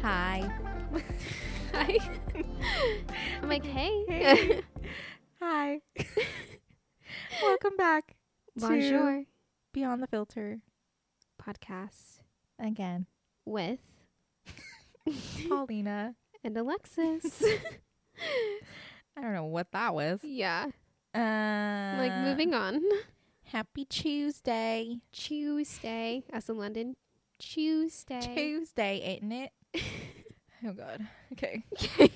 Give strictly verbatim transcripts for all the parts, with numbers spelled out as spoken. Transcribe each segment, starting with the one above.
Hi. Hi. I'm like, hey. Hey. Hi. Welcome back Bonjour. to Beyond the Filter Podcast again. with Paulina. and Alexis. I don't know what that was. Yeah. Uh, Like, moving on. Happy Tuesday. Tuesday. Us in London. Tuesday. Tuesday, ain't it? Oh, God. Okay. Okay.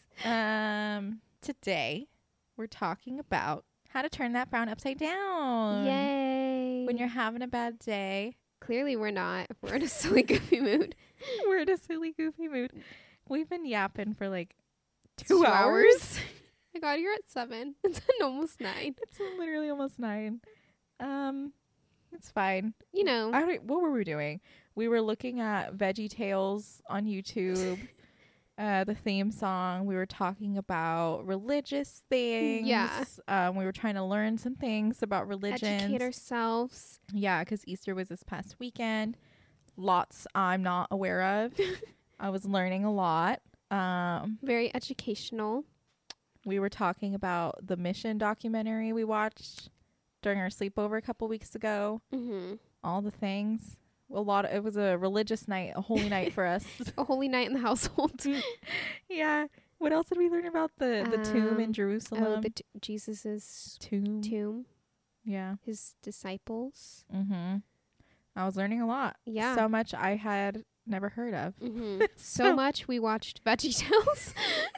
Um, today, we're talking about how to turn that frown upside down. Yay. When you're having a bad day. Clearly we're not. We're in a silly, goofy mood. We're in a silly, goofy mood. We've been yapping for like Two two hours. hours. I got here at seven. It's almost nine. It's literally almost nine. Um, it's fine. You know. I don't, what were we doing? We were looking at Veggie Tales on YouTube. uh, the theme song. We were talking about religious things. Yeah. Um, we were trying to learn some things about religion. Educate ourselves. Yeah, because Easter was this past weekend. Lots I'm not aware of. I was learning a lot. Um, Very educational. we were talking about the Mission documentary we watched during our sleepover a couple weeks ago. Mm-hmm. All the things. A lot of, it was a religious night, a holy night for us. A holy night in the household. Yeah. What else did we learn about the, the tomb in Um, Jerusalem? Oh, the t- Jesus's tomb. tomb. Yeah. His disciples. Mm-hmm. I was learning a lot. Yeah. So much I had never heard of. Mm-hmm. so much we watched Veggie Tales.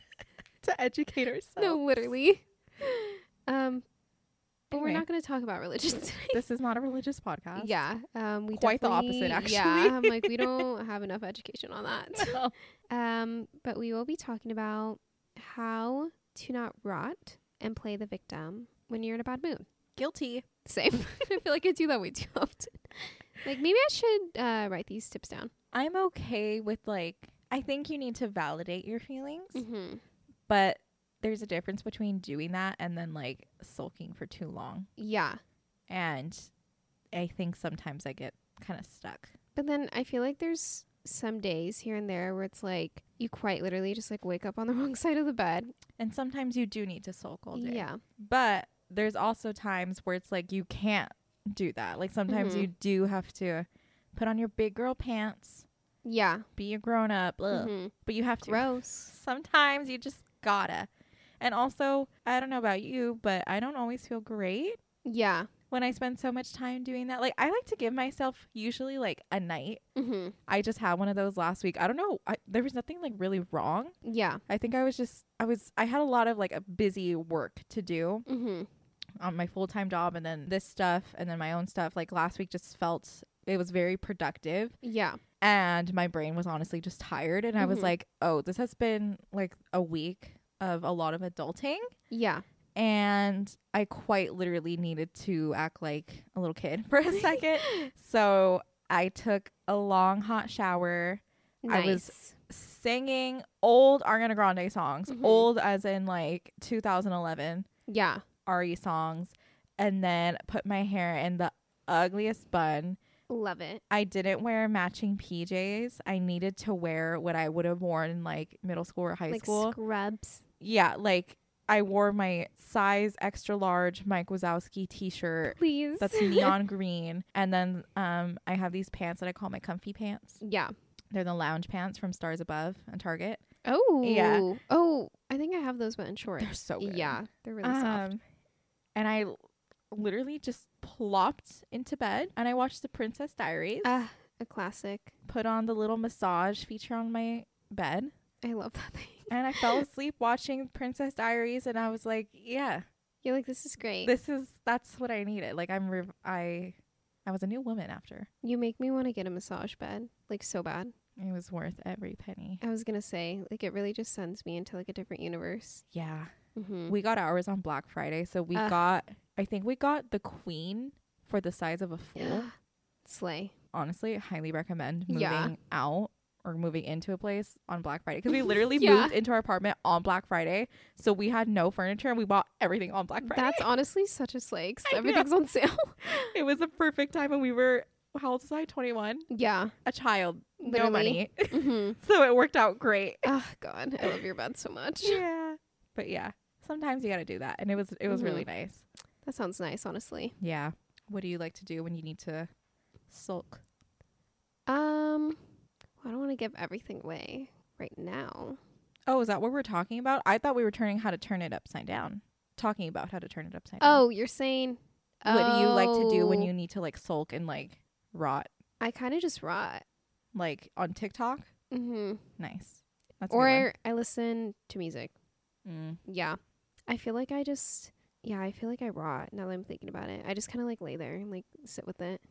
To educate ourselves. No, literally. Um, but Anyway. we're not going to talk about religion today. This is not a religious podcast. Yeah. Um, we Quite the definitely- opposite, actually. Yeah. I'm like, we don't have enough education on that. No. Um, but we will be talking about how to not rot and play the victim when you're in a bad mood. Guilty. Same. I feel like I do that way too often. Like, maybe I should uh, write these tips down. I'm okay with, like, I think you need to validate your feelings, Mm-hmm. but there's a difference between doing that and then, like, sulking for too long. Yeah. And I think sometimes I get kind of stuck. But then I feel like there's some days here and there where it's like you quite literally just like wake up on the wrong side of the bed. And sometimes you do need to sulk all day. Yeah. But there's also times where it's like you can't do that. Like sometimes Mhm. you do have to put on your big girl pants, Yeah. be a grown up, ugh, Mm-hmm. but you have to. Gross. Sometimes you just gotta. And also, I don't know about you, but I don't always feel great Yeah. when I spend so much time doing that. Like, I like to give myself usually like a night. Mm-hmm. I just had one of those last week. I don't know. I, there was nothing like really wrong. Yeah. I think I was just, I was, I had a lot of like a busy work to do Mm-hmm. on my full-time job and then this stuff and then my own stuff. Like last week just felt, it was very productive. Yeah. And my brain was honestly just tired. And I was Mhm. like, oh, this has been like a week of a lot of adulting. Yeah. And I quite literally needed to act like a little kid for a second. So I took a long hot shower. Nice. I was singing old Ariana Grande songs, Mhm. old as in like two thousand eleven Yeah. R E songs, and then put my hair in the ugliest bun. Love it. I didn't wear matching P Js. I needed to wear what I would have worn in like middle school or high like school. scrubs. Yeah, like I wore my size extra large Mike Wazowski t-shirt Please. that's neon green, and then um I have these pants that I call my comfy pants. Yeah. They're the lounge pants from Stars Above and Target. Oh. Yeah. Oh, I think I have those but in shorts. They're so good. Yeah. They're really soft. Um, and I l- literally just plopped into bed and I watched The Princess Diaries. Ah, a classic. Put on the little massage feature on my bed, I love that thing. and I fell asleep watching Princess Diaries, and I was like, yeah, You're like, this is great. this is that's what I needed. Like I'm rev- I I was a new woman after. You make me want to get a massage bed, like so bad. It was worth every penny. I was gonna say, like, it really just sends me into like a different universe. Yeah. Mm-hmm. We got ours on Black Friday, so we Uh. got I think we got the queen for the size of a fool. Slay. Honestly, I highly recommend moving Yeah. out or moving into a place on Black Friday, because we literally Yeah. moved into our apartment on Black Friday, so we had no furniture and we bought everything on Black Friday. That's honestly such a slay. 'Cause I know. everything's on sale. It was a perfect time, and we were how old was I? twenty-one? Yeah. A child. Literally. No money. Mm-hmm. So it worked out great. Oh, God. I love your bed so much. Yeah. But yeah, sometimes you got to do that. And it was, it was Mhm. really nice. That sounds nice, honestly. Yeah. What do you like to do when you need to sulk? Um, I don't want to give everything away right now. Oh, is that what we're talking about? I thought we were turning how to turn it upside down. Talking about how to turn it upside down. Oh, you're saying... What do you like to do when Oh, you need to like sulk and like rot? I kind of just rot. Like on TikTok? Mm-hmm. Nice. That's a good one. Or I listen to music. Mm. Yeah. I feel like I just... Yeah, I feel like I rot now that I'm thinking about it. I just kind of like lay there and like sit with it.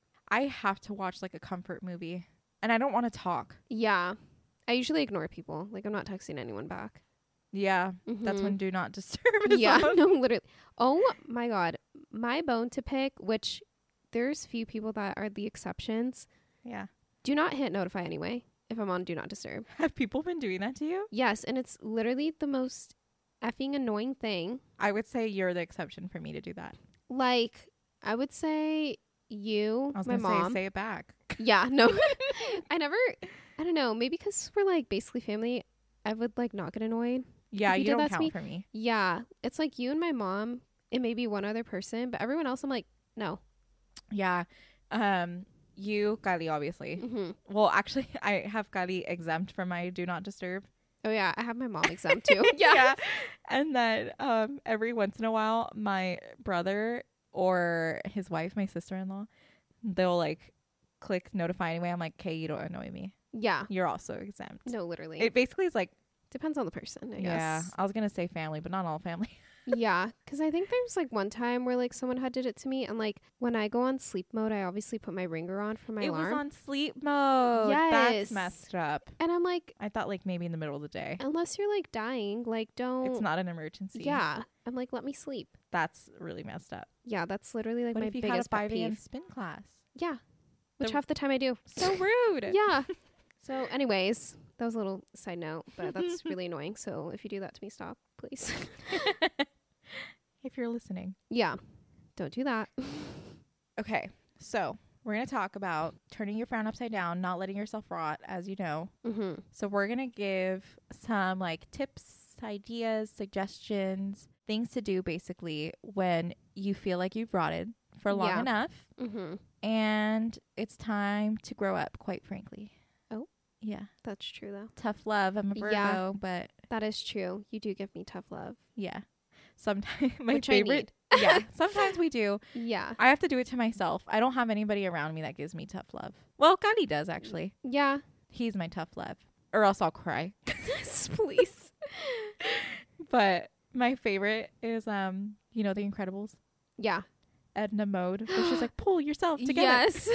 I have to watch like a comfort movie and I don't want to talk. Yeah. I usually ignore people. Like, I'm not texting anyone back. Yeah. That's Mhm. when Do Not Disturb is Yeah, on. no, literally. Oh my God. My bone to pick, which there's few people that are the exceptions. Yeah. Do not hit notify anyway if I'm on Do Not Disturb. Have people been doing that to you? Yes, and it's literally the most effing annoying thing. I would say you're the exception for me to do that. Like, I would say you, I was my going to mom. say, say it back. Yeah, no. I never, I don't know, maybe because we're like basically family, I would like not get annoyed. Yeah, If you you did don't that to count me- for me. Yeah, it's like you and my mom and maybe one other person, but everyone else I'm like, no. Yeah. Um, you, Kylie, obviously. hmm Well, actually, I have Kylie exempt from my Do Not Disturb. Oh yeah, I have my mom exempt too. Yeah. And then um, every once in a while, my brother or his wife, my sister-in-law, they'll like click notify anyway. I'm like, okay, you don't annoy me. Yeah. You're also exempt. No, literally. It basically is like, Depends on the person, I yeah, guess. I was going to say family, but not all family. Yeah, because I think there's like one time where like someone had did it to me, and like when I go on sleep mode, I obviously put my ringer on for my It alarm, was on sleep mode. Yes. That's messed up. and I'm like, I thought like maybe in the middle of the day. unless you're like dying, like don't. It's not an emergency. Yeah, I'm like, let me sleep. That's really messed up. Yeah, that's literally like What my if you had a biggest pet five a.m. peeve. spin class? Yeah, which The- half the time I do. So rude. Yeah. So, anyways, that was a little side note, but that's really annoying. So, if you do that to me, stop, please. If you're listening. Yeah, don't do that. Okay, so we're going to talk about turning your frown upside down, not letting yourself rot, as you know. Mm-hmm. So we're going to give some like tips, ideas, suggestions, things to do basically when you feel like you've rotted for long Yeah. enough Mm-hmm. and it's time to grow up, quite frankly. Oh. Yeah. That's true, though. Tough love. I'm a Virgo, Yeah. but That is true. You do give me tough love. yeah. Sometimes my Which favorite. Yeah. Sometimes we do. I need. Yeah. I have to do it to myself. I don't have anybody around me that gives me tough love. Well, Kali does actually. Yeah. He's my tough love, or else I'll cry. Yes, please. But my favorite is um, you know, The Incredibles, Yeah. Edna Mode, where she's like, "Pull yourself together." Yes.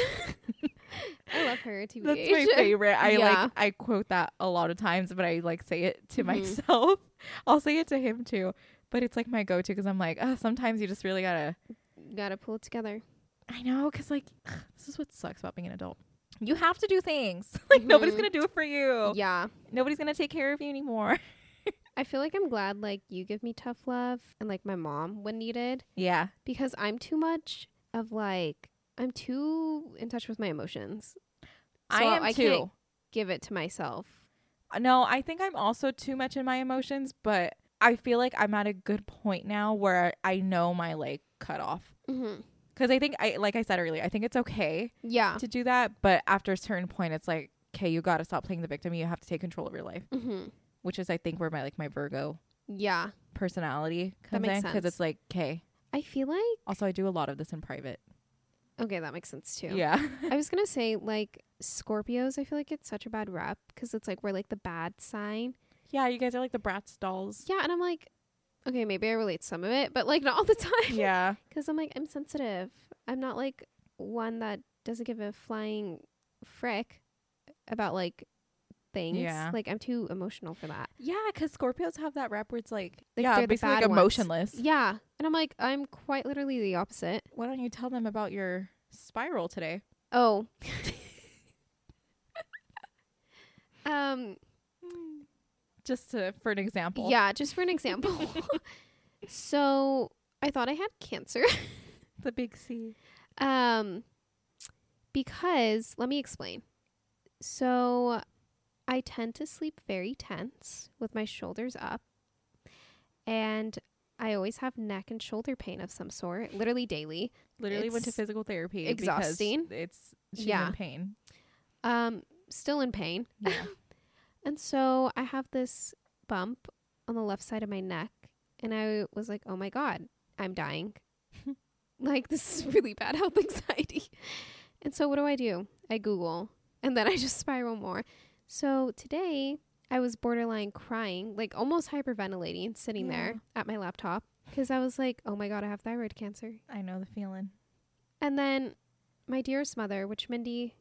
I love her. T B H. That's my favorite. I Yeah. like I quote that a lot of times, but I like say it to Mhm. myself. I'll say it to him too, but it's like my go-to because I'm like, oh, sometimes you just really gotta. Gotta pull it together. I know, because like this is what sucks about being an adult. You have to do things. Like nobody's Mhm. gonna do it for you. Yeah. Nobody's gonna take care of you anymore. I feel like I'm glad like you give me tough love and like my mom when needed, Yeah. because I'm too much of like I'm too in touch with my emotions. I So am I too. can't give it to myself. No, I think I'm also too much in my emotions, but I feel like I'm at a good point now where I know my like cutoff. Mm-hmm. Because I think I like I said earlier, I think it's okay Yeah. to do that, but after a certain point, it's like, okay, you got to stop playing the victim. You have to take control of your life, Mm-hmm. which is I think where my like my Virgo Yeah. personality That comes makes in, because sense. it's like, okay. I feel like Also, I do a lot of this in private. okay, that makes sense too. Yeah. I was gonna say like Scorpios. I feel like it's such a bad rep because it's like we're like the bad sign. Yeah, you guys are like the Bratz dolls. Yeah, and I'm like, okay, maybe I relate some of it, but like not all the time. Yeah. Because I'm like I'm sensitive. I'm not like one that doesn't give a flying frick about like things. Yeah. Like I'm too emotional for that. Yeah, because Scorpios have that rep where it's like, Like, yeah, they're the basically like bad ones. emotionless. Yeah, and I'm like I'm quite literally the opposite. Why don't you tell them about your spiral today? Oh. um. Just to, for an example. Yeah, just for an example. So I thought I had cancer. The big C. Um, Because, let me explain. So, I tend to sleep very tense with my shoulders up. And I always have neck and shoulder pain of some sort, literally daily. Literally It's went to physical therapy exhausting. because it's she's Yeah. in pain. Um, still in pain. Yeah. And so I have this bump on the left side of my neck. And I was like, oh my God, I'm dying. Like, this is really bad health anxiety. And so what do I do? I Google. And then I just spiral more. So today I was borderline crying, like almost hyperventilating, sitting Yeah. there at my laptop. Because I was like, oh my God, I have thyroid cancer. I know the feeling. And then my dearest mother, which Mindy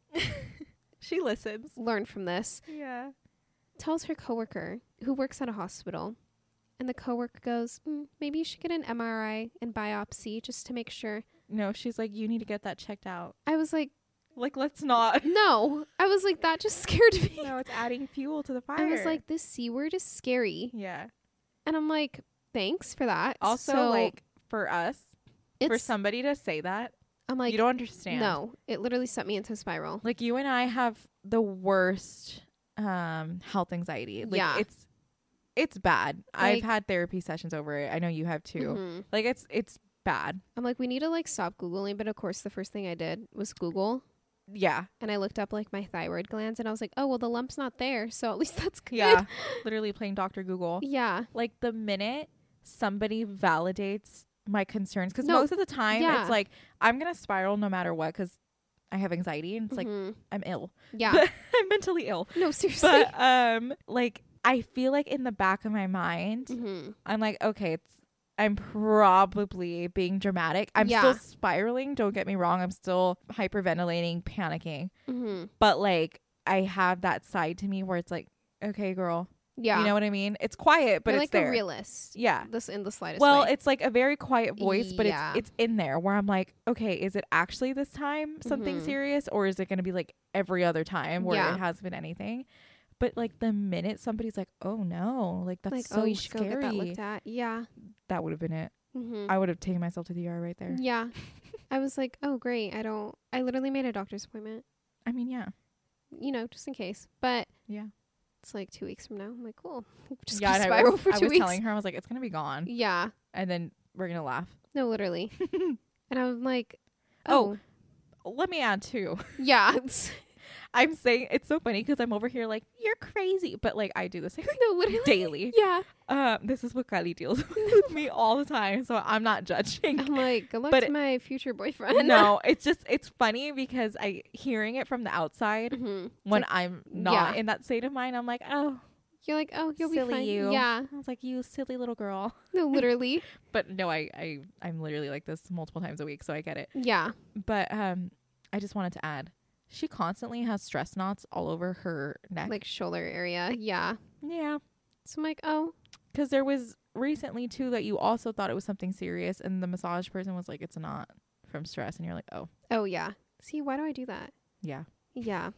She listens. learned from this, Yeah. tells her coworker who works at a hospital. And the coworker goes, mm, maybe you should get an M R I and biopsy just to make sure. No, she's like, you need to get that checked out. I was like, Like, let's not. no. I was like, that just scared me. No, it's adding fuel to the fire. I was like, this C word is scary. yeah. And I'm like, thanks for that. Also, So like, for us, it's, for somebody to say that, I'm like, you don't understand. no, it literally sent me into a spiral. Like, you and I have the worst um health anxiety. Like, Yeah. it's it's bad. I've Like- had therapy sessions over it. I know you have too. Mhm. Like, it's it's bad. I'm like, we need to like stop Googling. But of course, the first thing I did was Google. Yeah. And I looked up like my thyroid glands and I was like, oh, well, the lump's not there. So at least that's good. Yeah. Literally playing Doctor Google. Yeah. Like, the minute somebody validates my concerns, because No, most of the time yeah. it's like, I'm going to spiral no matter what because I have anxiety and it's like, Mhm. I'm ill. yeah. I'm mentally ill. No, seriously. But, um, like, I feel like in the back of my mind, hmm I'm like, okay, it's, I'm probably being dramatic. I'm Yeah. still spiraling. Don't get me wrong. I'm still hyperventilating, panicking. hmm But like, I have that side to me where it's like, okay, girl, Yeah. you know what I mean? It's quiet, but You're it's like there. a realist. Yeah. This in the slightest Well, way. it's like a very quiet voice, but Yeah. it's it's in there where I'm like, okay, is it actually this time something Mhm. serious, or is it going to be like every other time where Yeah. it has been anything? But like the minute somebody's like, oh no, like that's like, so oh, you should scary, go get that looked at. Yeah. that would have been it. hmm I would have taken myself to the E R right there. Yeah. I was like, oh, great. I don't, I literally made a doctor's appointment, I mean, yeah, you know, just in case. But yeah, it's like two weeks from now. I'm like, cool. Just yeah. gonna And I spiral was, for I two was weeks. telling her, I was like, it's gonna be gone, Yeah. and then we're gonna laugh. No, literally. And I'm like, Oh. oh, Let me add too. yeah. It's, I'm saying it's so funny because I'm over here like, you're crazy, but like I do the same no, literally. daily. Yeah. Um, this is what Kylie deals with me all the time, so I'm not judging. I'm like, good luck But to it- my future boyfriend. No, it's just it's funny because I hearing it from the outside hmm when I'm not yeah. in that state of mind, I'm like, oh, You're like, oh, you'll silly be fine. you. Yeah. I was like, you silly little girl. No, literally. But no, I I I'm literally like this multiple times a week, so I get it. Yeah. But um, I just wanted to add, she constantly has stress knots all over her neck. Like shoulder area. Yeah. yeah, So I'm like, oh, because there was recently too that you also thought it was something serious, and the massage person was like, it's not from stress, and you're like, oh oh, yeah. See, why do I do that? yeah. Yeah.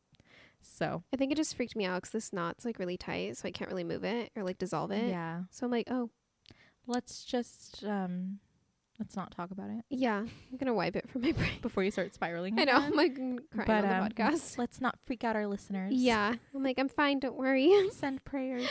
So I think it just freaked me out because this knot's like really tight, so I can't really move it or like dissolve it. yeah, So I'm like, oh, let's just um, let's not talk about it yeah, I'm gonna wipe it from my brain. before you start spiraling. I know, again. I'm like mm, crying But, on the um, podcast. Let's not freak out our listeners. Yeah, I'm like, I'm fine, don't worry. Send prayers.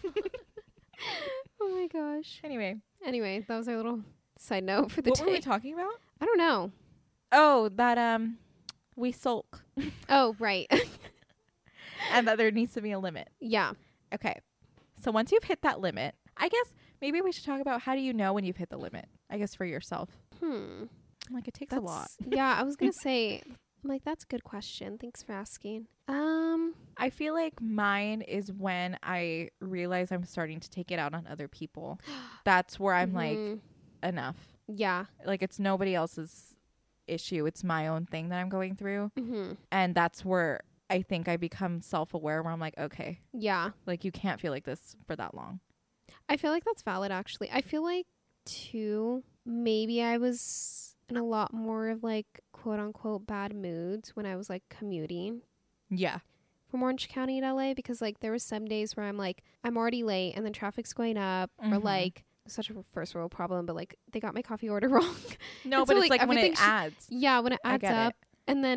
Oh my gosh. Anyway, Anyway, that was our little side note for the what day. were we talking about? I don't know. Oh, that um, we sulk, Oh, right. and that there needs to be a limit. Yeah. Okay. So once you've hit that limit, I guess maybe we should talk about how do you know when you've hit the limit? I guess for yourself. Hmm. Like it takes That's, a lot. Yeah, I was gonna say, I'm like, that's a good question. Thanks for asking. Um. I feel like mine is when I realize I'm starting to take it out on other people. That's where I'm like, mhm. enough. Yeah. Like it's nobody else's issue. It's my own thing that I'm going through. hmm And that's where I think I become self-aware where I'm like, okay, Yeah. like you can't feel like this for that long. I feel like that's valid, actually. I feel like, too, maybe I was in a lot more of like quote unquote bad moods when I was like commuting Yeah. from Orange County to L A, because like there was some days where I'm like, I'm already late and then traffic's going up, or Mhm. like such a first world problem, but like they got my coffee order wrong. No, And but so, it's like, like when it everything should- adds. Yeah, when it I adds get up. it. And then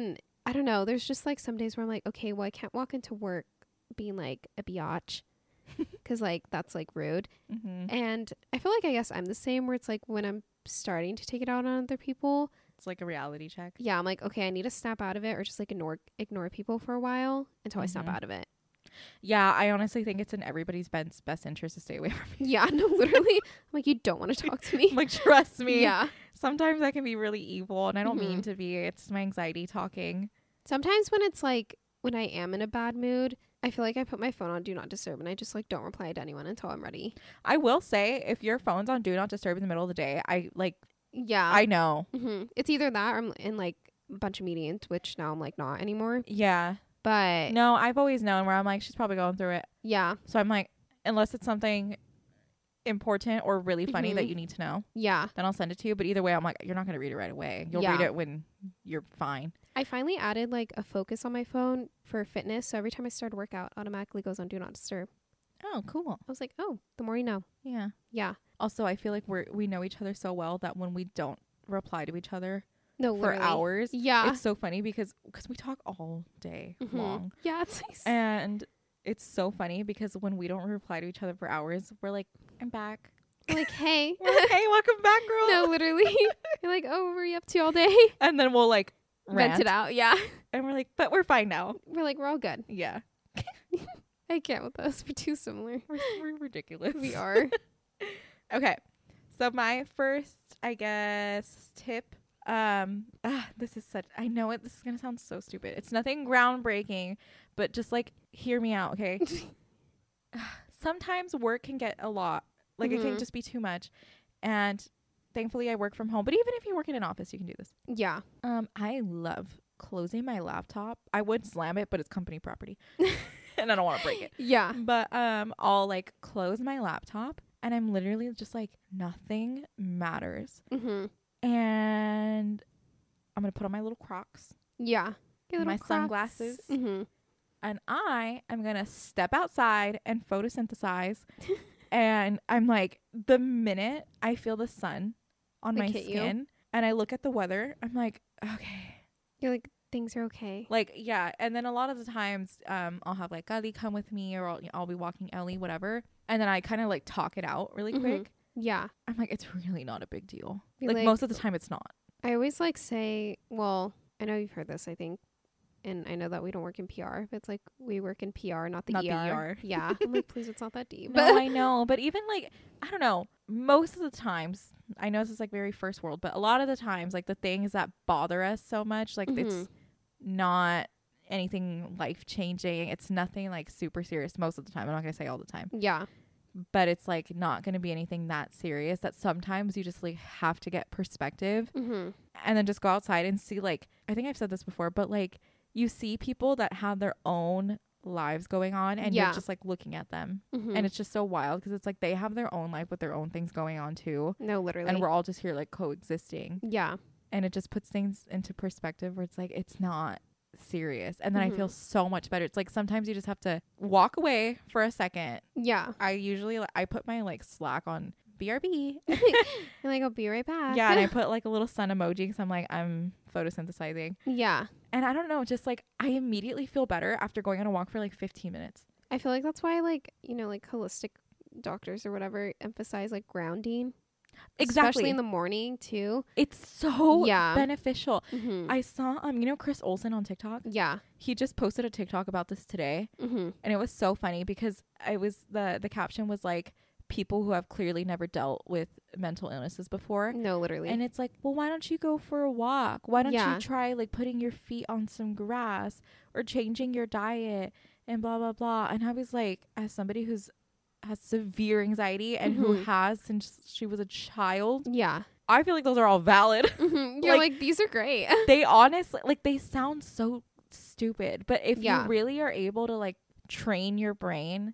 I don't know. There's just like some days where I'm like, okay, well, I can't walk into work being like a biatch because like that's like rude. Mm-hmm. And I feel like I guess I'm the same where it's like when I'm starting to take it out on other people, It's like a reality check. yeah, I'm like, okay, I need to snap out of it or just like ignore ignore people for a while until I snap Mhm. out of it. Yeah, I honestly think it's in everybody's best best interest to stay away from me. Yeah, no, literally. I'm like, you don't want to talk to me. Like, trust me. Yeah. Sometimes I can be really evil, and I don't mean Mhm. to be. It's my anxiety talking. Sometimes when it's like when I am in a bad mood, I feel like I put my phone on do not disturb and I just like don't reply to anyone until I'm ready. I will say, if your phone's on do not disturb in the middle of the day, I like. Yeah. I know. hmm It's either that or I'm in like a bunch of meetings, which now I'm like not anymore. Yeah. But No, I've always known where I'm like, she's probably going through it. yeah, So I'm like, unless it's something important or really funny that Mhm. you need to know, yeah. then I'll send it to you. But either way, I'm like, you're not going to read it right away. You'll read Yeah. it when you're fine. I finally added like a focus on my phone for fitness. So every time I start a workout, automatically goes on do not disturb. Oh, cool. I was like, oh, the more you know. Yeah. Yeah. Also, I feel like we're we know each other so well that when we don't reply to each other No, for literally. hours, Yeah. it's so funny because because we talk all day Mhm. long, Yeah, it's nice. and it's so funny because when we don't reply to each other for hours, we're like, I'm back. like, hey. We're like, hey, welcome back, girl. No, literally. You're like, oh, what were you up to all day? And then we'll like rant, Vent it out. Yeah. and we're like, but we're fine now. We're like, we're all good. Yeah, I can't with us. We're too similar. we're, we're ridiculous. We are. Okay, so my first, I guess, tip. Um, ah, this is such. I know it. This is gonna sound so stupid. It's nothing groundbreaking, but just like hear me out, okay? Sometimes work can get a lot. Like it can Mhm. just be too much, and thankfully I work from home. But even if you work in an office, you can do this. Yeah. Um, I love closing my laptop. I would slam it, but it's company property, and I don't want to break it. Yeah. But um, I'll like close my laptop, and I'm literally just like nothing matters. Mm-hmm. And I'm gonna put on my little Crocs, Yeah. Your my little Crocs. sunglasses, Mm-hmm. and I am gonna step outside and photosynthesize. And I'm like, the minute I feel the sun on Like my hit you? skin, and I look at the weather, I'm like, okay, You're like, things are okay. like yeah. And then a lot of the times, um, I'll have like Ellie come with me, or I'll, I'll be walking Ellie, whatever, and then I kind of like talk it out really Mhm. quick. Yeah. I'm like, it's really not a big deal. You're Like, like- most of the time, it's not. I always like say, well, I know you've heard this, I think. And I know that we don't work in P R, but it's like we work in P R, not the Not E the R. E R. Yeah. I'm like, please, it's not that deep. No, I know. But even like, I don't know, most of the times, I know this is like very first world, but a lot of the times, like the things that bother us so much, like it's Mhm. not anything life changing. It's nothing like super serious most of the time. I'm not going to say all the time, Yeah. but it's like not going to be anything that serious that sometimes you just like have to get perspective Mm-hmm. and then just go outside and see, like, I think I've said this before, but like you see people that have their own lives going on and Yeah. you're just like looking at them. Mm-hmm. And it's just so wild because it's like they have their own life with their own things going on too. no, literally. And we're all just here like coexisting. yeah. And it just puts things into perspective where it's like, it's not serious. And then I feel Mhm. so much better. It's like sometimes you just have to walk away for a second. Yeah. I usually, like, I put my like Slack on B R B. And like, I'll be right back. Yeah. And I put like a little sun emoji because I'm like, I'm photosynthesizing. yeah. And I don't know, just like I immediately feel better after going on a walk for like fifteen minutes. I feel like that's why, like, you know, like holistic doctors or whatever emphasize like grounding. Exactly. Especially in the morning too. It's so Yeah. beneficial. Mm-hmm. I saw, um, you know, Chris Olsen on TikTok. yeah. He just posted a TikTok about this today, Mm-hmm. and it was so funny because I was the the caption was like, people who have clearly never dealt with mental illnesses before. No, literally. And it's like, well, why don't you go for a walk? Why don't Yeah. you try like putting your feet on some grass or changing your diet and blah blah blah. And I was like, as somebody who's has severe anxiety and who Mhm. has since she was a child, yeah. I feel like those are all valid. Mm-hmm. You're Like- like, these are great. They honestly, like, they sound so stupid, but if Yeah. you really are able to like train your brain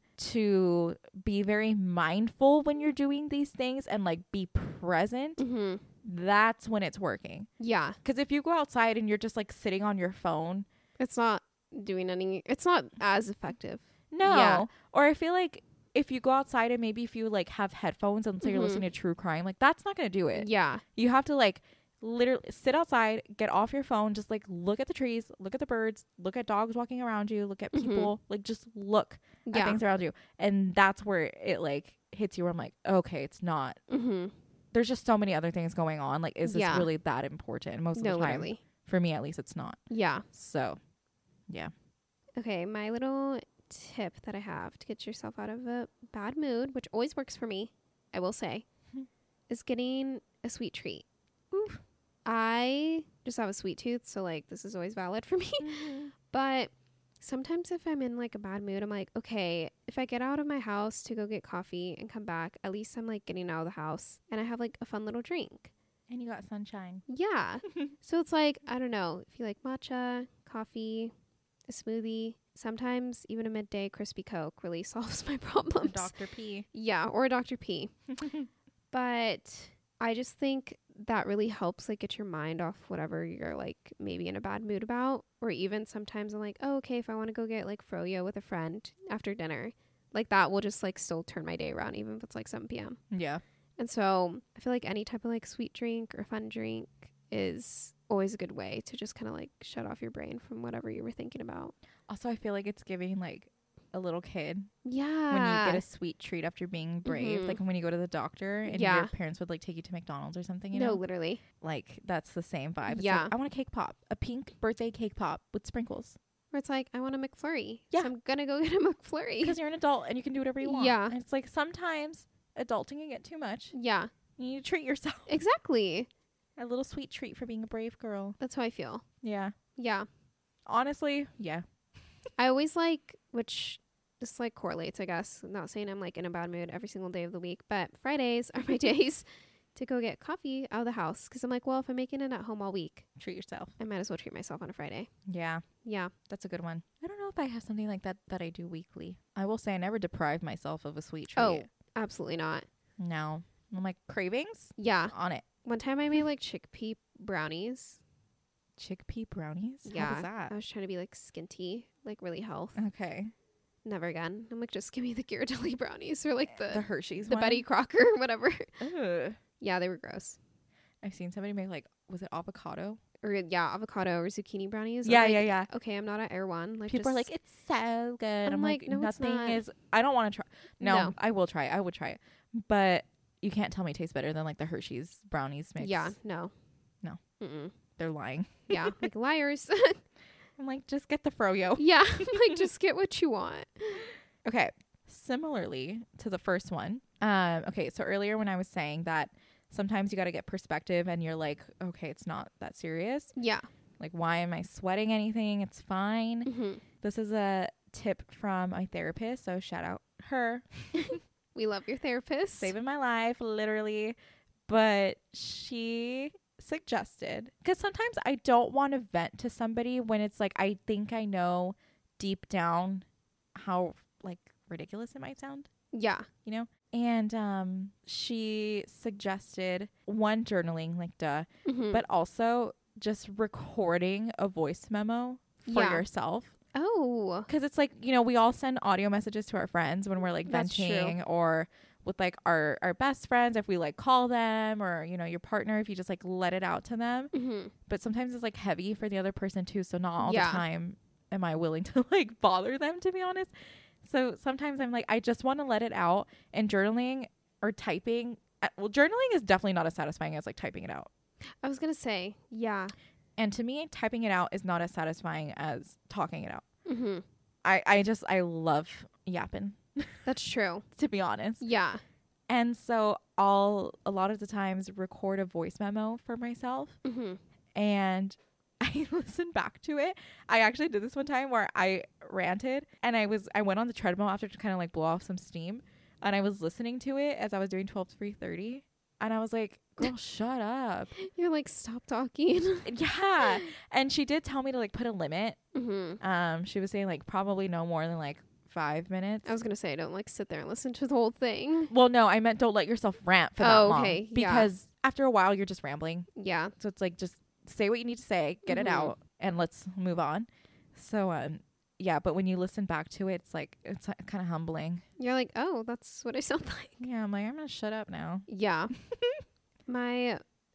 to be very mindful when you're doing these things and like be present, mm-hmm. that's when it's working. Yeah. Because if you go outside and you're just like sitting on your phone, It's not doing any, it's not as effective. no. Yeah. Or I feel like if you go outside and maybe if you like have headphones and say you're Mhm. listening to true crime, like that's not going to do it. Yeah. You have to like literally sit outside, get off your phone, just like look at the trees, look at the birds, look at dogs walking around you, look at people, mm-hmm. like just look yeah. at things around you. And that's where it like hits you where I'm like, okay, it's not. Mm-hmm. There's just so many other things going on. Like, is this yeah. really that important? Most of no, the time, literally. For me at least, it's not. Yeah. So, yeah. Okay, my little tip that I have to get yourself out of a bad mood, which always works for me, I will say, mm-hmm. is getting a sweet treat. Oof. I just have a sweet tooth, so like this is always valid for me. Mm-hmm. But sometimes if I'm in like a bad mood, I'm like, okay, if I get out of my house to go get coffee and come back, at least I'm like getting out of the house and I have like a fun little drink. And you got sunshine. Yeah. So it's like, I don't know, if you like matcha, coffee, a smoothie, sometimes even a midday crispy Coke really solves my problems. A Doctor P. Yeah, or a Doctor P. But I just think that really helps like get your mind off whatever you're like maybe in a bad mood about. Or even sometimes I'm like, oh, okay, if I want to go get like froyo with a friend after dinner, like that will just like still turn my day around, even if it's like seven p.m. Yeah. And so I feel like any type of like sweet drink or fun drink is always a good way to just kind of like shut off your brain from whatever you were thinking about. Also, I feel like it's giving like a little kid. Yeah. When you get a sweet treat after being brave. Mm-hmm. Like when you go to the doctor and yeah. your parents would like take you to McDonald's or something, you no, know? No, literally. Like that's the same vibe. It's yeah. Like, I want a cake pop. A pink birthday cake pop with sprinkles. Where it's like, I want a McFlurry. Yeah. So I'm going to go get a McFlurry. Because you're an adult and you can do whatever you want. Yeah. And it's like sometimes adulting can get too much. Yeah. You need to treat yourself. Exactly. A little sweet treat for being a brave girl. That's how I feel. Yeah. Yeah. Honestly, yeah. I always like, which just like correlates, I guess. I'm not saying I'm like in a bad mood every single day of the week, but Fridays are my days to go get coffee out of the house. Because I'm like, well, if I'm making it at home all week, treat yourself. I might as well treat myself on a Friday. Yeah. Yeah. That's a good one. I don't know if I have something like that that I do weekly. I will say I never deprive myself of a sweet treat. Oh, absolutely not. No. I'm like, cravings? Yeah. On it. One time I made like chickpea brownies. Chickpea brownies? Yeah. How was that? I was trying to be like skinty, like really health. Okay. Never again. I'm like, just give me the Ghirardelli brownies or like the the Hershey's the one? Betty Crocker or whatever. Ugh. Yeah, they were gross. I've seen somebody make like, was it avocado? Or yeah, avocado or zucchini brownies. Yeah, like, yeah, yeah. Okay, I'm not at Air One. Like people just, are like, it's so good. I'm, I'm like, like, no, nothing it's not. is. I don't want to try. No, No. I will try it. I would try it, but you can't tell me it tastes better than like the Hershey's brownies mix. Yeah, no, no, Mm-mm. they're lying. Yeah, like liars. I'm like, just get the froyo. Yeah, like just get what you want. Okay. Similarly to the first one. Um. Okay. So earlier when I was saying that sometimes you got to get perspective and you're like, okay, it's not that serious. Yeah. Like, why am I sweating anything? It's fine. Mm-hmm. This is a tip from my therapist. So shout out her. We love your therapist. Saving my life, literally. But she suggested, because sometimes I don't want to vent to somebody when it's like, I think I know deep down how like ridiculous it might sound. Yeah. You know? And um, she suggested one, journaling, like duh, mm-hmm. but also just recording a voice memo for yeah. yourself. Oh. Because it's like, you know, we all send audio messages to our friends when we're like That's venting true. Or with like our, our best friends, if we like call them, or, you know, your partner, if you just like let it out to them. Mm-hmm. But sometimes it's like heavy for the other person too. So not all yeah. the time am I willing to like bother them, to be honest. So sometimes I'm like, I just want to let it out. And journaling or typing, uh, well, journaling is definitely not as satisfying as like typing it out. I was going to say, yeah. And to me, typing it out is not as satisfying as talking it out. Mm-hmm. I, I just, I love yapping. That's true. To be honest. Yeah. And so I'll, a lot of the times, record a voice memo for myself. Mm-hmm. And I listen back to it. I actually did this one time where I ranted and I was, I went on the treadmill after to kind of like blow off some steam. And I was listening to it as I was doing twelve three thirty. And I was like, girl, shut up. You're like, stop talking. Yeah. And she did tell me to like put a limit. Mm-hmm. Um, she was saying like probably no more than like five minutes. I was gonna say, don't like sit there and listen to the whole thing. Well, no, I meant don't let yourself rant for that oh, long. Okay. Because yeah. after a while, you're just rambling. Yeah. So it's like just say what you need to say, get mm-hmm. it out, and let's move on. So um, yeah. But when you listen back to it, it's like it's uh, kind of humbling. You're like, oh, that's what I sound like. Yeah, I'm like, I'm gonna shut up now. Yeah. My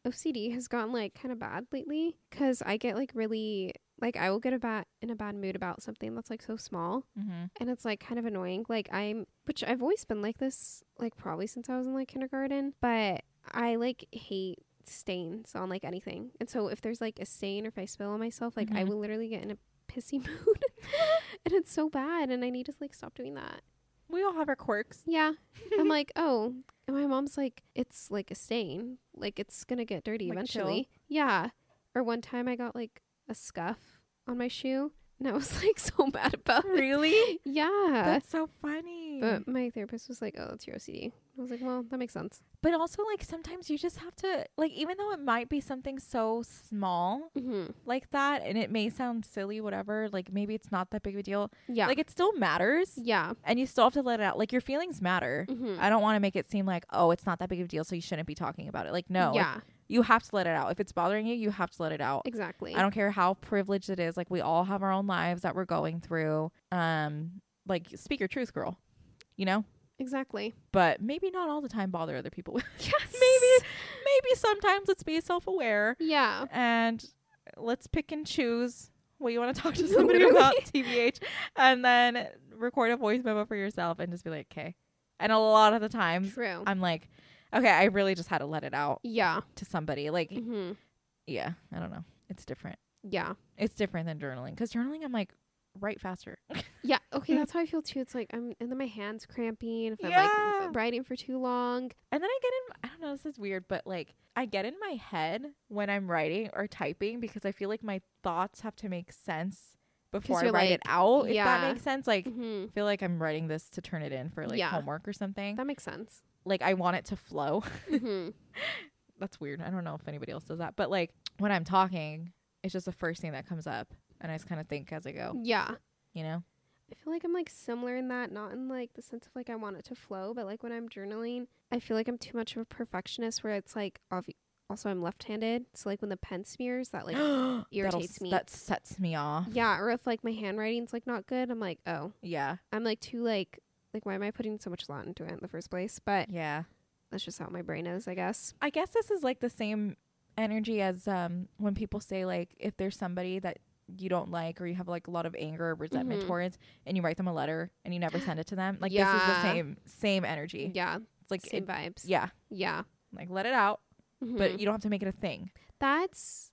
O C D has gotten like kind of bad lately because I get like really like I will get a bad in a bad mood about something that's like so small, Mm-hmm. and it's like kind of annoying. Like I'm, which I've always been like this, like probably since I was in like kindergarten, but I like hate stains on like anything. And so if there's like a stain or if I spill on myself, like I Mhm. will literally get in a pissy mood, and it's so bad, and I need to like stop doing that. We all have our quirks. Yeah. I'm like, oh, and my mom's like, it's like a stain. Like it's going to get dirty Like, eventually. Yeah. Or one time I got like a scuff on my shoe and I was like so mad about it. Really? Yeah. That's so funny. But my therapist was like, oh, that's your O C D. I was like, well, that makes sense. But also, like, sometimes you just have to, like, even though it might be something so small Mm-hmm. like that, and it may sound silly, whatever, like, maybe it's not that big of a deal. Yeah. Like, it still matters. yeah. And you still have to let it out. Like, your feelings matter. Mm-hmm. I don't want to make it seem like, oh, it's not that big of a deal, so you shouldn't be talking about it. Like, no. like, Yeah. you have to let it out. If it's bothering you, you have to let it out. Exactly. I don't care how privileged it is. Like, we all have our own lives that we're going through. Um, like, speak your truth, girl. You know? Exactly. But maybe not all the time bother other people with. Yes. maybe maybe sometimes let's be self-aware Yeah. and let's pick and choose what you want to talk to somebody about, T B H, and then record a voice memo for yourself and just be like, okay. And a lot of the times True. I'm like, okay, I really just had to let it out yeah. to somebody. Like, Mm-hmm. yeah, I don't know. It's different. Yeah. It's different than journaling, because journaling, I'm like, write faster. Yeah, okay, that's how I feel too. It's like I'm, and then my hands crampy, and if I'm Yeah. like writing for too long. And then I get in, I don't know, this is weird, but like I get in my head when I'm writing or typing, because I feel like my thoughts have to make sense before I you're write like- it out, if that yeah. makes sense. Like, Mm-hmm. I feel like I'm writing this to turn it in for like Yeah. homework or something. That makes sense. Like, I want it to flow. Mm-hmm. That's weird. I don't know if anybody else does that. But like when I'm talking, it's just the first thing that comes up. And I just kind of think as I go, Yeah. you know? I feel like I'm like similar in that, not in like the sense of like I want it to flow, but like when I'm journaling, I feel like I'm too much of a perfectionist where it's like obvi- also I'm left-handed. So like when the pen smears, that like That'll irritates s- me. That sets me off. Yeah, or if like my handwriting's like not good, I'm like, oh, Yeah. I'm like too like like why am I putting so much thought into it in the first place? But Yeah. that's just how my brain is, I guess. I guess this is like the same energy as um when people say, like, if there's somebody that you don't like or you have like a lot of anger or resentment Mhm. towards, and you write them a letter and you never send it to them. Like, this is Yeah. the same same energy. Yeah, It's like, same it- vibes. yeah, Yeah. like let it out, Mhm. but you don't have to make it a thing. That's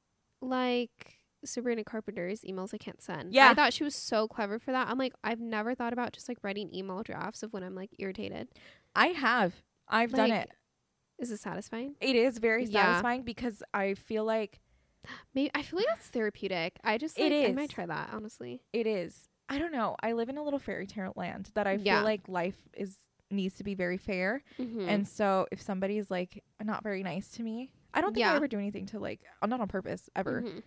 like Sabrina Carpenter's emails I can't send. Yeah. I thought she was so clever for that. I'm like, I've never thought about just like writing email drafts of when I'm like irritated. I have. I've done Like, it. Is it satisfying? It is very Yeah. satisfying because I feel like Maybe I feel like that's therapeutic. I just It like I is. might try that, honestly. it is. I don't know. I live in a little fairy tale land that I feel Yeah. like life is needs to be very fair. Mm-hmm. And so if somebody's like not very nice to me, I don't think Yeah. I ever do anything to like, uh, not on purpose ever, Mhm.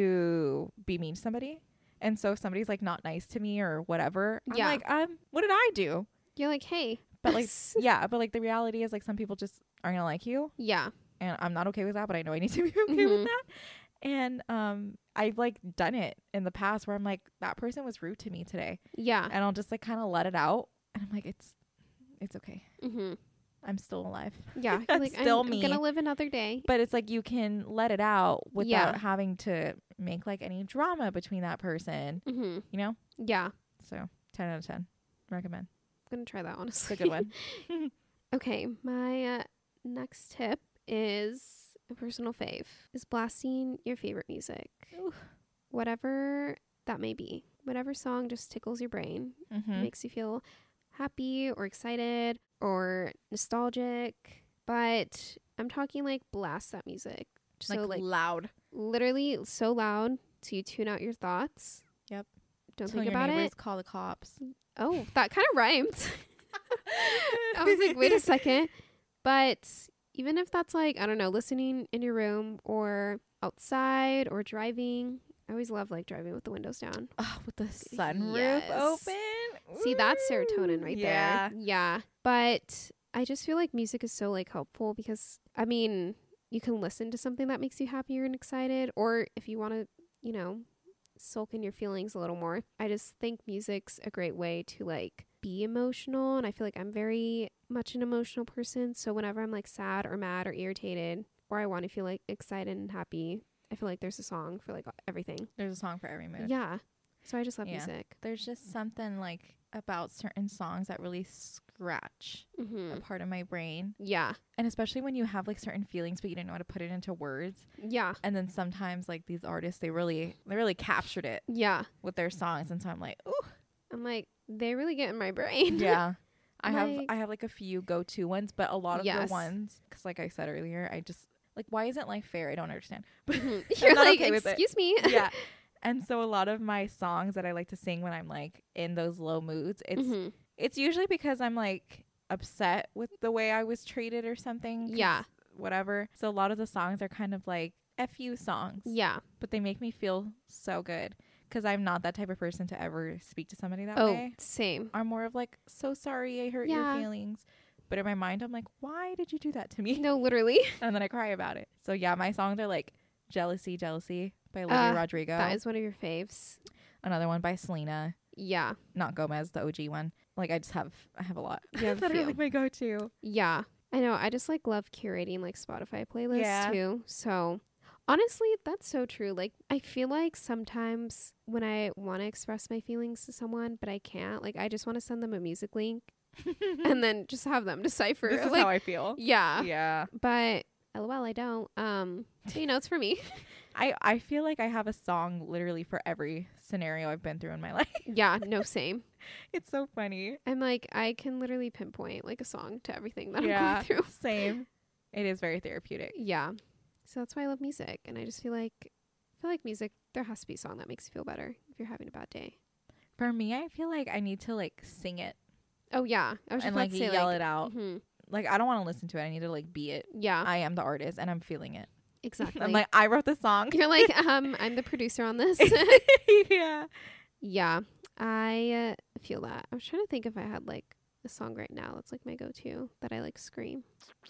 to be mean to somebody. And so if somebody's like not nice to me or whatever, I'm Yeah. like, um, what did I do? You're like, hey. But like, yeah, but like the reality is like some people just aren't gonna like you, Yeah. and I'm not okay with that. But I know I need to be okay Mhm. with that. And um, I've like done it in the past where I'm like, that person was rude to me today, Yeah. and I'll just like kind of let it out, and I'm like, it's, it's okay. Mm-hmm. I'm still alive. Yeah. You're That's like, still I'm, I'm me. gonna live another day. But it's like you can let it out without Yeah. having to make like any drama between that person, Mm-hmm. you know? Yeah. So ten out of ten. Recommend. I'm gonna try that, It's honestly. a good one. Okay, my uh, next tip is a personal fave is blasting your favorite music. Ooh. Whatever that may be. Whatever song just tickles your brain, Mm-hmm. makes you feel happy or excited or nostalgic. But I'm talking like blast that music. So Like, like loud. literally so loud so you tune out your thoughts. Yep. Don't Tell think your about neighbors, it. call the cops. Oh, that kind of rhymed. I was like, wait a second. But even if that's like, I don't know, listening in your room or outside or driving. I always love like driving with the windows down. Oh, with the sunroof Yes. open. See, that's Ooh. serotonin right Yeah. there. Yeah. But I just feel like music is so like helpful because, I mean, you can listen to something that makes you happier and excited. Or if you want to, you know, sulk in your feelings a little more. I just think music's a great way to like be emotional. And I feel like I'm very much an emotional person. So whenever I'm like sad or mad or irritated, or I want to feel like excited and happy, I feel like there's a song for like everything. There's a song for every mood. Yeah. So I just love Yeah. music. There's just something like about certain songs that really scratch Mm-hmm. a part of my brain. Yeah. And especially when you have like certain feelings but you don't know how to put it into words. Yeah. And then sometimes like these artists, they really they really captured it Yeah. with their songs. And so I'm like, ooh. I'm like, they really get in my brain. Yeah. I have Like- I have like a few go-to ones, but a lot of Yes. the ones, because like I said earlier, I just like, why isn't life fair? I don't understand. But Mhm. You're not like, okay with it. excuse me. yeah. And so a lot of my songs that I like to sing when I'm like in those low moods, it's Mhm. it's usually because I'm like upset with the way I was treated or something. 'cause Yeah. Whatever. So a lot of the songs are kind of like F you songs, Yeah. but they make me feel so good because I'm not that type of person to ever speak to somebody that Oh, way. same. I'm more of like, so sorry I hurt Yeah. your feelings. But in my mind, I'm like, why did you do that to me? No, literally. And then I cry about it. So yeah, my songs are like Jealousy, Jealousy by Olivia Uh, Rodrigo. That is one of your faves. Another one by Selena, Yeah. not Gomez, the O G one. Like I just have, I have a lot. You have a that are few. like my go-to. Yeah. I know. I just like love curating like Spotify playlists Yeah. too. So honestly, that's so true. Like I feel like sometimes when I want to express my feelings to someone, but I can't, like I just want to send them a music link and then just have them decipher. This is like, how I feel. yeah. Yeah. But lol, I don't. Um, but, you know, it's for me. I, I feel like I have a song literally for every scenario I've been through in my life. Yeah. No, same. It's so funny. I'm like, I can literally pinpoint like a song to everything that I'm Yeah, going through. same. It is very therapeutic. Yeah. So that's why I love music. And I just feel like, I feel like music, there has to be a song that makes you feel better if you're having a bad day. For me, I feel like I need to like sing it Oh, yeah. I was just and about like to say, yell like, it out. mhm. Like I don't want to listen to it. I need to like be it. Yeah, I am the artist and I'm feeling it. exactly. I'm like, I wrote the song. You're like, um, I'm the producer on this. Yeah. Yeah, I uh, feel that. I was trying to think if I had like a song right now that's like my go-to that I like scream.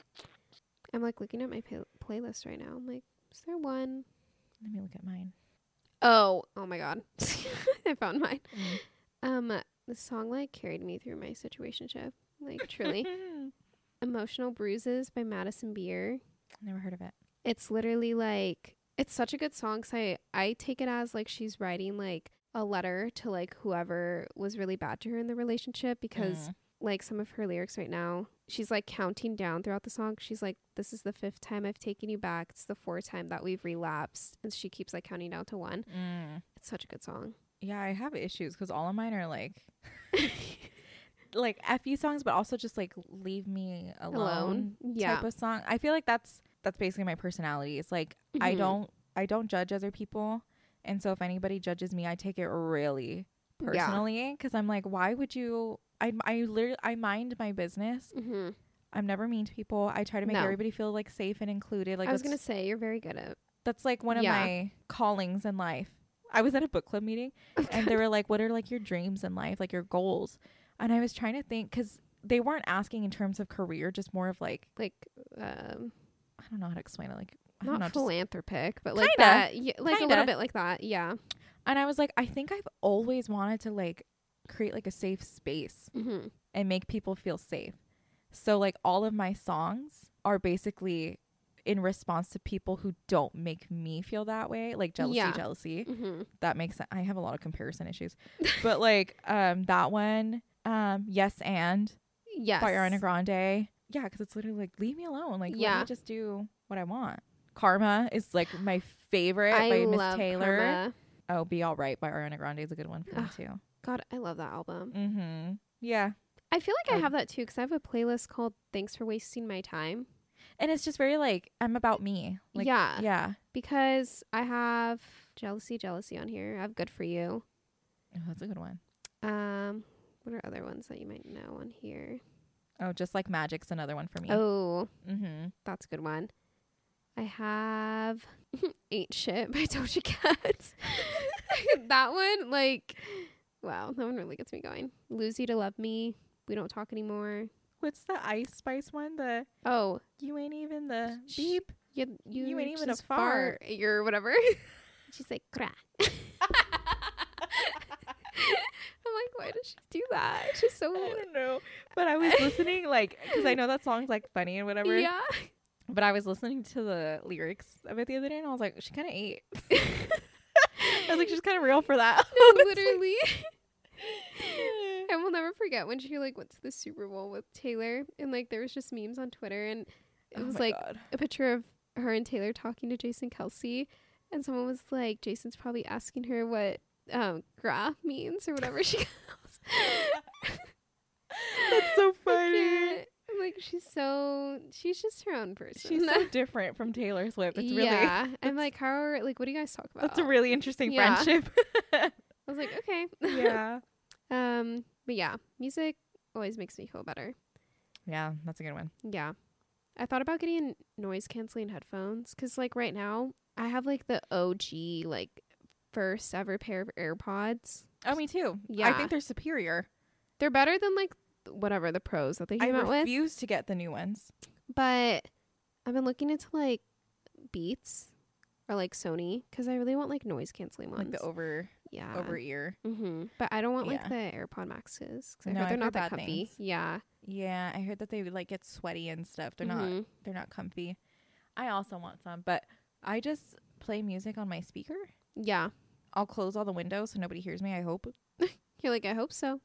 I'm like looking at my pay- playlist right now. I'm like, is there one? Let me look at mine. Oh, oh my god, I found mine. Mm. Um, the song like carried me through my situationship. Like truly, Emotional Bruises by Madison Beer. Never heard of it. It's literally like, it's such a good song. So I, I take it as like she's writing like a letter to like whoever was really bad to her in the relationship, because Mm. like some of her lyrics right now, she's like counting down throughout the song. She's like, this is the fifth time I've taken you back. It's the fourth time that we've relapsed. And she keeps like counting down to one. Mm. It's such a good song. Yeah, I have issues because all of mine are like, like F U songs, but also just like leave me alone, Alone. Yeah. type of song. I feel like that's that's basically my personality. It's like I Mhm. don't I don't judge other people, and so if anybody judges me, I take it really Yeah. personally because I'm like, why would you? I I literally I mind my business. Mm-hmm. I'm never mean to people. I try to make No. everybody feel like safe and included. Like I was that's- going to say, you're very good at that's like one of Yeah. my callings in life. I was at a book club meeting and they were like, what are like your dreams in life, like your goals? And I was trying to think because they weren't asking in terms of career, just more of like, like, um, I don't know how to explain it. Like, I don't not know. Just, philanthropic, but like Kinda. that. Yeah, like a Kinda. little bit like that. Yeah. and I was like, I think I've always wanted to like create like a safe space Mm-hmm. and make people feel safe. So like all of my songs are basically in response to people who don't make me feel that way, like jealousy, Yeah. jealousy. Mm-hmm. That makes sense. I have a lot of comparison issues, but like um that one, um yes and Yes. by Ariana Grande, yeah, because it's literally like leave me alone, like let Yeah. me just do what I want. Karma is like my favorite I by Miss love Taylor. Karma. Oh, Be All Right by Ariana Grande is a good one for me Ugh. too. God, I love that album. Mm-hmm. Yeah, I feel like I Um, have that too because I have a playlist called "Thanks for Wasting My Time." and it's just very like I'm about me. Like, yeah, yeah. because I have "Jealousy, Jealousy" on here. I have "Good for You." Oh, that's a good one. Um, what are other ones that you might know on here? Oh, Just Like Magic's another one for me. Oh, Mm-hmm. that's a good one. I have "Ain't Shit" by Doja Cat. That one, like, wow, that one really gets me going. "Lose You to Love Me." "We Don't Talk Anymore." What's the Ice Spice one? The Oh, You Ain't Even the Sh- Beep. you, you, You ain't even a just fart. or whatever. She's like, crack. I'm like, why does she do that? She's so, I don't know. But I was listening, like, because I know that song's like funny and whatever. yeah. But I was listening to the lyrics of it the other day, and I was like, she kind of ate. I was like, she's kind of real for that. Literally. I will never forget when she like went to the Super Bowl with Taylor, and like there was just memes on Twitter, and it Oh was my like God. a picture of her and Taylor talking to Jason Kelsey, and someone was like, Jason's probably asking her what um graph means or whatever she calls. That's so I funny. can't. I'm like, she's so she's just her own person. She's so different from Taylor Swift. It's really yeah. I'm like, how are, like what do you guys talk about? that's a really interesting Yeah. friendship. I was like, okay. Yeah. Um, but yeah, music always makes me feel better. Yeah, that's a good one. Yeah. I thought about getting noise canceling headphones because, like, right now I have like the O G, like, first ever pair of AirPods. Oh, me too. I Yeah. think they're superior. They're better than like whatever the pros that they I came out with. refuse to get the new ones. But I've been looking into like Beats or like Sony because I really want like noise canceling ones. Like the over yeah. over ear. Mm-hmm. But I don't want like Yeah. the AirPod Maxes because I No, heard I've they're not heard that bad comfy. things. Yeah. Yeah, I heard that they would like get sweaty and stuff. They're not Mhm. they're not comfy. I also want some, but I just play music on my speaker. Yeah. I'll close all the windows so nobody hears me, I hope. You're like, I hope so.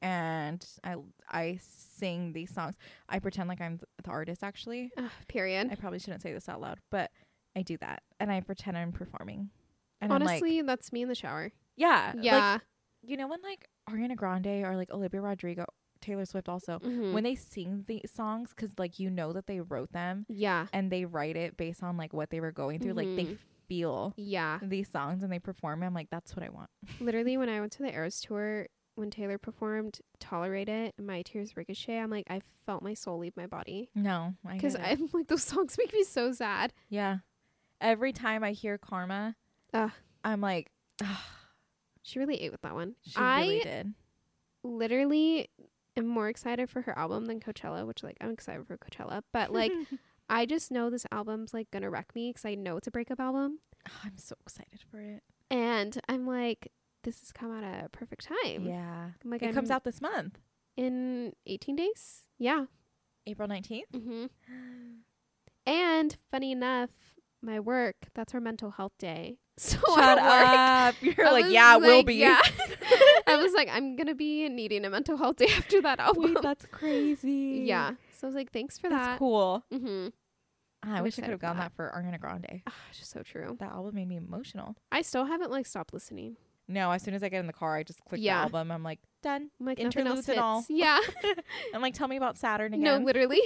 And I I sing these songs. I pretend like I'm th- the artist actually. Ugh, period. I probably shouldn't say this out loud, but I do that. And I pretend I'm performing. And I'm like, Honestly, that's me in the shower. yeah. Like, Yeah. you know when like Ariana Grande or like Olivia Rodrigo, Taylor Swift also, Mhm. when they sing these songs, because like you know that they wrote them yeah. and they write it based on like what they were going through, like they Mhm. feel Yeah. these songs and they perform it. I'm like, that's what I want. Literally, when I went to the Eras tour, when Taylor performed Tolerate It and My Tears Ricochet, I'm like, I felt my soul leave my body. No, I Because get it. I'm like, those songs make me so sad. Yeah. Every time I hear Karma, Ugh. I'm like, ugh, She really ate with that one. she I really did. literally am more excited for her album than Coachella, which, like, I'm excited for Coachella. But, like, I just know this album's, like, gonna wreck me because I know it's a breakup album. Oh, I'm so excited for it. And I'm like, this has come at a perfect time. Yeah. I'm like, It I'm comes out this month, in eighteen days. Yeah. April nineteenth. Mm-hmm. And funny enough, my work, that's our mental health day. So Shut at work, up. You're I like, was yeah, we'll like, be. Yeah. I was like, I'm going to be needing a mental health day after that album. Wait, that's crazy. Yeah. So I was like, thanks for That's that. cool. Mm-hmm. Ah, I I'm wish I could excited have for gone that. that for Ariana Grande. Oh, it's just so true. That album made me emotional. I still haven't like stopped listening. No, as soon as I get in the car, I just click Yeah. the album. I'm like, done. I'm like, nothing else Interludes and all. hits. Yeah. I'm like, tell me about Saturn again. No, literally.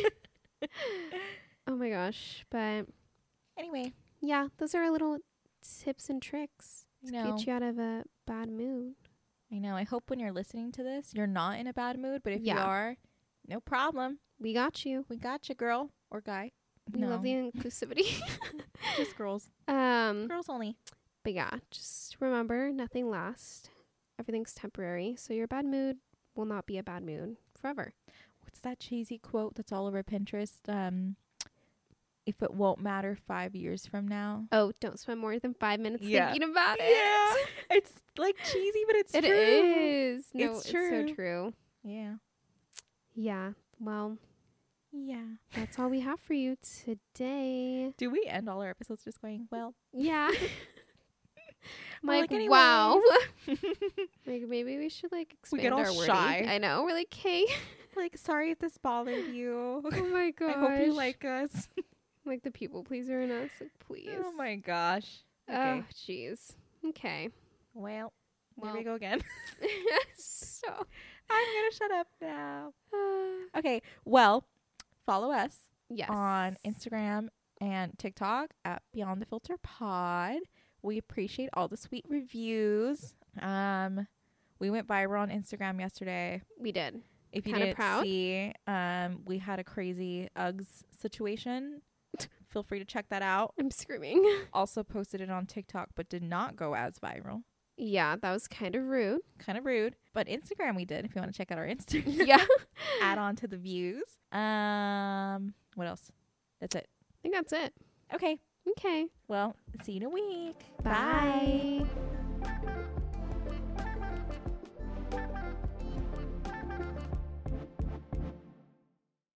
Oh my gosh. But Anyway, yeah, those are our little tips and tricks I to know. get you out of a bad mood. I know. I hope when you're listening to this, you're not in a bad mood. But if you Yeah. are, no problem. We got you. We got you, girl or guy. We no, love the inclusivity. just girls. um, Girls only. but yeah, just remember, nothing lasts. Everything's temporary. So your bad mood will not be a bad mood forever. What's that cheesy quote that's all over Pinterest? Um, if it won't matter five years from now. Oh, don't spend more than five minutes Yeah. thinking about it. Yeah. It's like cheesy, but it's It true. is. No, It's it's, true. so true. Yeah. Yeah. Well, Yeah. that's all we have for you today. Do we end all our episodes just going, well? Yeah. I'm We're like, like, wow. Like maybe we should like We expand get all our wording. shy. I know. We're like, hey. Like, sorry if this bothered you. Oh my gosh. I hope you like us. like the people pleaser in us. Like, please. Oh my gosh. Okay. Oh, jeez. Okay. well, Well. there we go again. so. I'm going to shut up now. Uh, Okay. Well, follow us yes. on Instagram and TikTok at Beyond the Filter Pod. We appreciate all the sweet reviews. Um, we went viral on Instagram yesterday. We did. If you Kinda didn't proud. see, um, we had a crazy Uggs situation. Feel free to check that out. I'm screaming. Also posted it on TikTok, but did not go as viral. Yeah, that was kind of rude. Kind of rude. But Instagram we did. If you want to check out our Instagram, Yeah. add on to the views. Um, what else? That's it. I think that's it. Okay. Okay. Well, see you in a week. Bye.